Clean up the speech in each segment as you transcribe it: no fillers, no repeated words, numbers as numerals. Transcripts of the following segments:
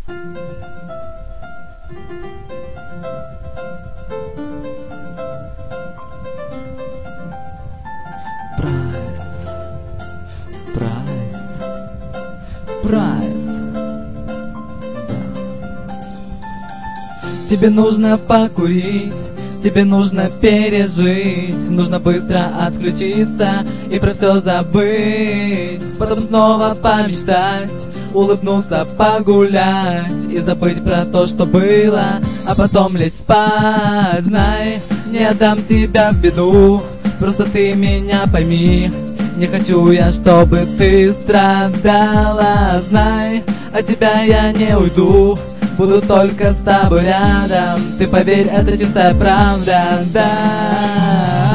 Прайс, прайс, прайс. Тебе нужно покурить, тебе нужно пережить, нужно быстро отключиться и про все забыть. Потом снова помечтать, улыбнуться, погулять и забыть про то, что было, а потом лечь спать. Знай, не отдам тебя в беду, просто ты меня пойми. Не хочу я, чтобы ты страдала. Знай, от тебя я не уйду, буду только с тобой рядом. Ты поверь, это чистая правда, да.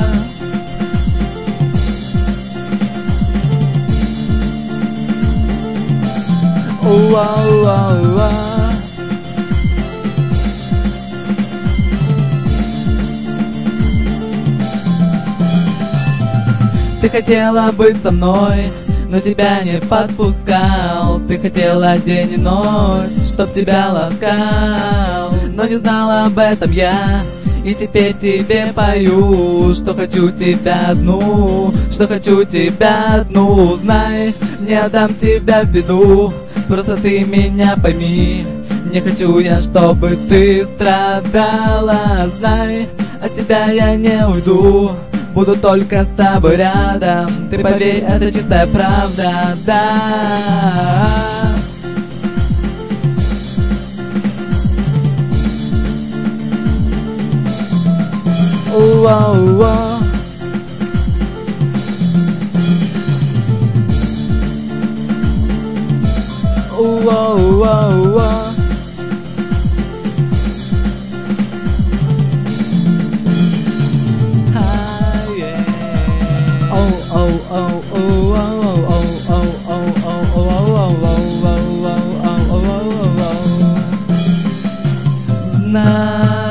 Уа-уа-уа. Ты хотела быть со мной, но тебя не подпускал. Ты хотела день и ночь, чтоб тебя ласкал, но не знала об этом я, и теперь тебе пою, что хочу тебя одну, что хочу тебя одну. Знай, не отдам тебя в беду, просто ты меня пойми. Не хочу я, чтобы ты страдала. Знай, от тебя я не уйду, буду только с тобой рядом. Ты поверь, это чистая правда, да. Уа-уа. Уа-уа-уа. Знай,